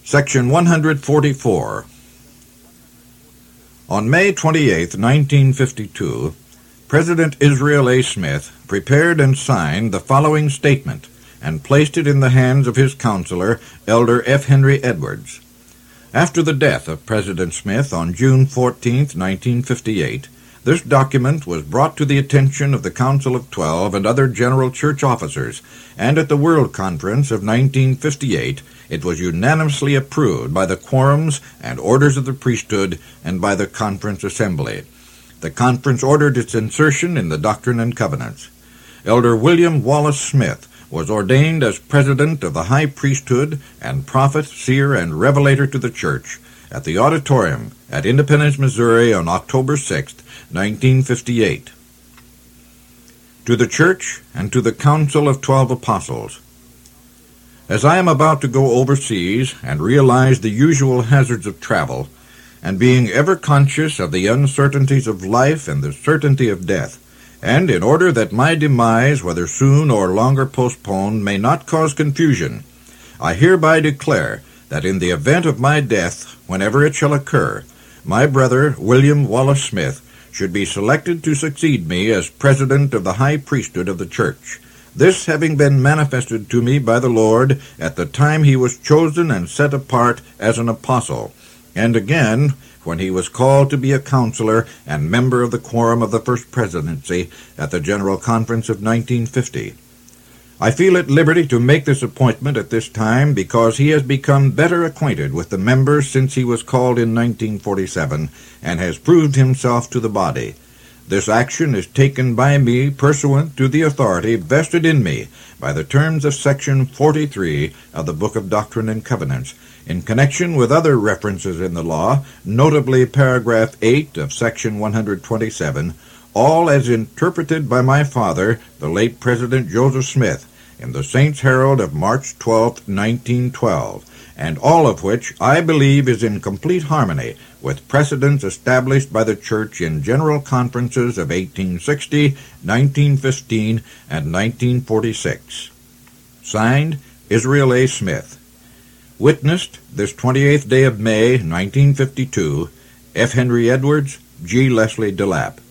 Section 144. On May 28, 1952, President Israel A. Smith prepared and signed the following statement and placed it in the hands of his counselor, Elder F. Henry Edwards. After the death of President Smith on June 14, 1958, this document was brought to the attention of the Council of 12 and other general church officers, and at the World Conference of 1958 it was unanimously approved by the quorums and orders of the priesthood and by the Conference Assembly. The Conference ordered its insertion in the Doctrine and Covenants. Elder William Wallace Smith was ordained as President of the High Priesthood and Prophet, Seer, and Revelator to the Church at the Auditorium at Independence, Missouri on October 6, 1958. To the Church and to the Council of 12 Apostles. As I am about to go overseas and realize the usual hazards of travel, and being ever conscious of the uncertainties of life and the certainty of death, and in order that my demise, whether soon or longer postponed, may not cause confusion, I hereby declare that in the event of my death, whenever it shall occur, my brother, William Wallace Smith, should be selected to succeed me as President of the High Priesthood of the Church, this having been manifested to me by the Lord at the time he was chosen and set apart as an apostle, and again when he was called to be a counselor and member of the quorum of the First Presidency at the General Conference of 1950. I feel at liberty to make this appointment at this time because he has become better acquainted with the members since he was called in 1947 and has proved himself to the body. This action is taken by me pursuant to the authority vested in me by the terms of Section 43 of the Book of Doctrine and Covenants, in connection with other references in the law, notably paragraph 8 of Section 127, all as interpreted by my father, the late President Joseph Smith, in the Saints' Herald of March 12, 1912, and all of which I believe is in complete harmony with precedents established by the Church in general conferences of 1860, 1915, and 1946. Signed, Israel A. Smith. Witnessed this 28th day of May, 1952, F. Henry Edwards, G. Leslie DeLapp.